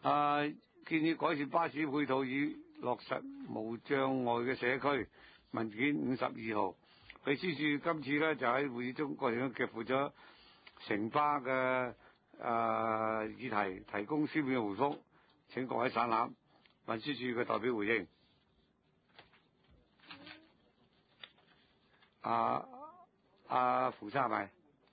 建議改善巴士配套以落實無障礙嘅社區。文件52號，秘書處今次咧就喺會議中過程中夾附咗城巴嘅議題，提供書面嘅回覆，請各位省覽。運輸署嘅代表回應。馮生係咪？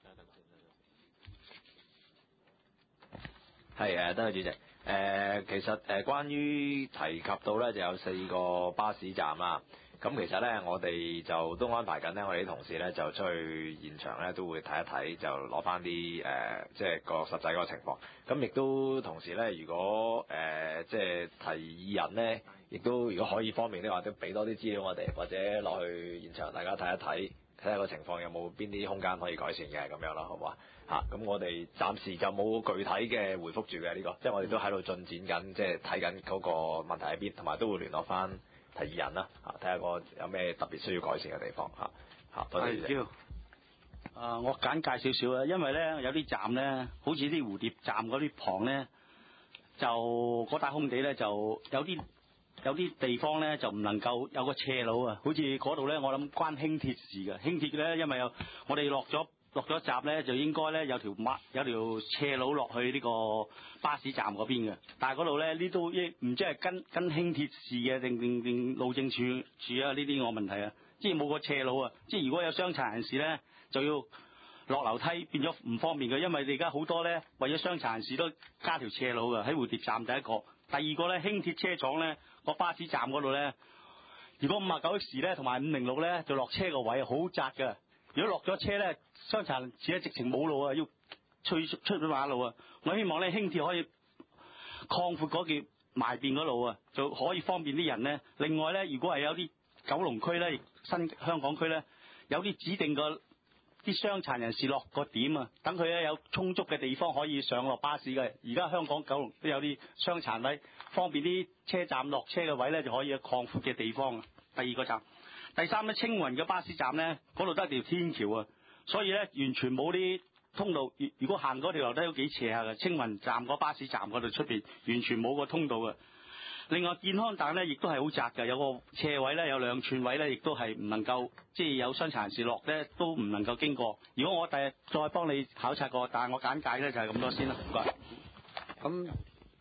係多謝主席。其實關於提及到咧，就有4個巴士站啦。咁其實咧，我哋就都安排緊咧，我哋啲同事咧就出去現場咧，都會睇一睇，就攞翻啲即係個實際嗰個情況。咁亦都同時咧，如果即係提議人咧，亦都如果可以方便的話，都俾多啲資料我哋，或者落去現場大家睇一睇，睇下個情況有冇邊啲空間可以改善嘅咁樣咯，好唔好啊？咁我哋暫時就冇具體嘅回覆住嘅呢個，即係我哋都喺度進展緊，即係睇緊嗰個問題喺邊，同埋都會聯絡翻提議人啦，睇下個有咩特別需要改善嘅地方嚇。多謝主席。 我簡介少少啦，因為咧有啲站咧，好似啲蝴蝶站嗰啲旁咧，就嗰笪空地咧，就有啲地方咧就唔能夠有個斜路啊，好似嗰度咧，我諗關輕鐵事嘅。輕鐵咧，因為我哋落咗閘咧，就應該咧有條斜路落去呢個巴士站嗰邊嘅。但係嗰度咧，呢都唔知係跟輕鐵事嘅定路政處啊？呢啲我問題啊，即係冇個斜路啊！即係如果有傷殘人士咧，就要落樓梯，變咗唔方便嘅。因為你而家好多咧，為咗傷殘人士都加條斜路嘅，喺蝴蝶站第一個。第二個咧，輕鐵車廠咧個巴士站嗰度咧，如果59X咧同埋506咧，就落車個位好窄嘅。如果落咗車咧，傷殘人士咧直情冇路啊，要出咗馬路啊！我希望咧輕鐵可以擴闊嗰條埋邊嗰路啊，就可以方便啲人咧。另外咧，如果係有啲九龍區咧、新香港區咧，有啲指定個啲傷殘人士落個點啊，等佢咧有充足嘅地方可以上落巴士嘅。而家香港九龍都有啲傷殘位，方便啲車站落車嘅位咧就可以有擴闊嘅地方。第二個站，第三咧，青雲嘅巴士站咧，嗰度得一條天橋啊，所以咧完全冇啲通道。如果行嗰條樓梯都幾斜下嘅，青雲站個巴士站嗰度出邊完全冇個通道嘅。另外健康站咧，亦都係好窄嘅，有個斜位咧，有2寸位咧，亦都係唔能夠，即係有傷殘人士落咧，都唔能夠經過。如果我第日再幫你考察過，但係我簡介咧就係咁多先啦，唔該。 咁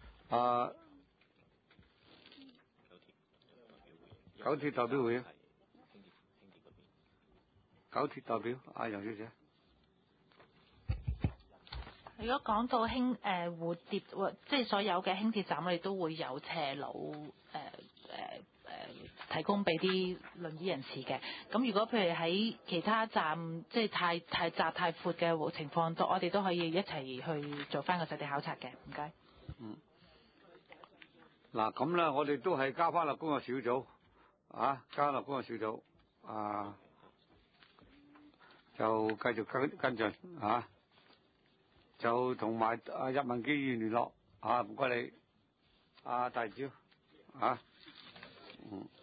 九鐵代表會啊？九鐵代表阿楊小姐。 如果講到蝴蝶，即係所有嘅輕鐵站，我哋都會有斜路提供俾啲輪椅人士嘅。咁如果譬如喺其他站，即係太窄太闊嘅情況，我哋都可以一齊去做翻個實地考察嘅。唔該。 嗱咁咧，我哋都係交翻落工作小組交落工作小組就繼續跟進就同埋入民基議員聯絡唔該你大招